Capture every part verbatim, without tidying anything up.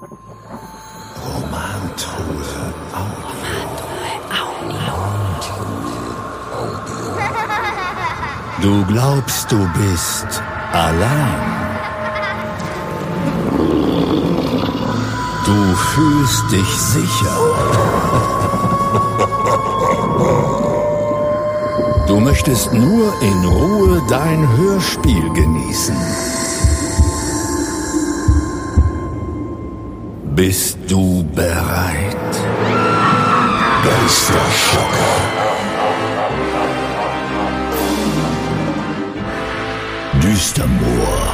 Romantruhe Audio. Du glaubst, du bist allein. Du fühlst dich sicher. Du möchtest nur in Ruhe dein Hörspiel genießen. Bist du bereit? Geisterschocker. Düstermoor.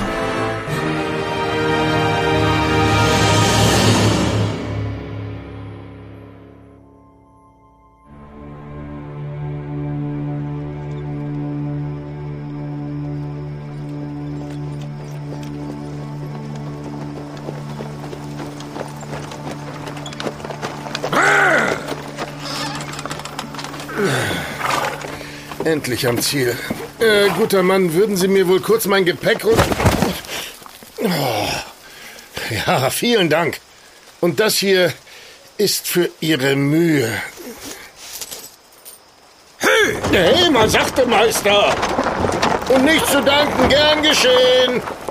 Endlich am Ziel. Äh, guter Mann, würden Sie mir wohl kurz mein Gepäck rücken? Oh. Ja, vielen Dank. Und das hier ist für Ihre Mühe. Hey! Hey, mal sachte, Meister! Und nicht zu danken, gern geschehen!